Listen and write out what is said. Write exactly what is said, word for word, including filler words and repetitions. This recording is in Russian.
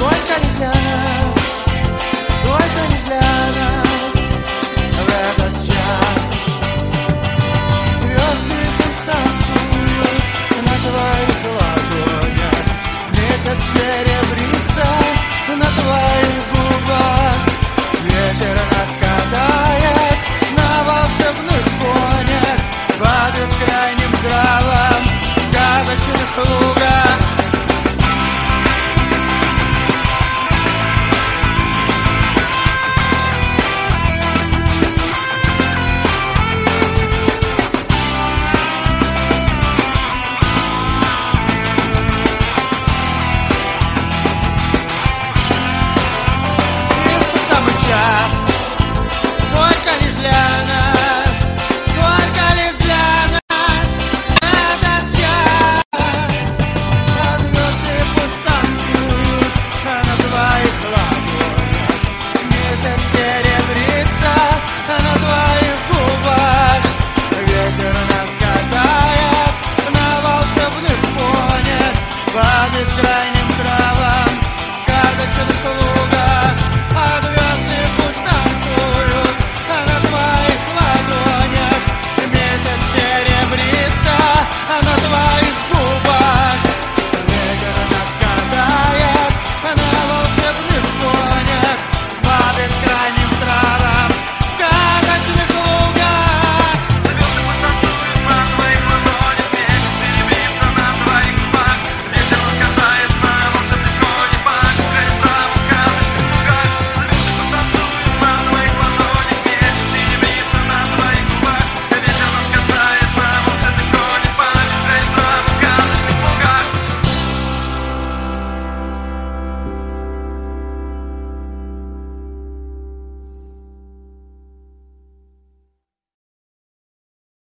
Только лишь для нас, только лишь для нас в этот час. Звезды пусть танцуют на твоих ладонях, месяц серебрится на твоих губах. Ветер нас катает на волшебных конях по бескрайним травам в сказочных лугах. Только лишь для нас, только лишь для нас этот час. А звезды пусть танцуют на твоих ладонях, месяц серебрится на твоих губах. Ветер нас катает на волшебных конях по бескрайним травам в сказочных лугах. А звезды пусть танцуют на твоих ладонях, месяц серебрится на твоих губах. Ветер нас катает на волшебных конях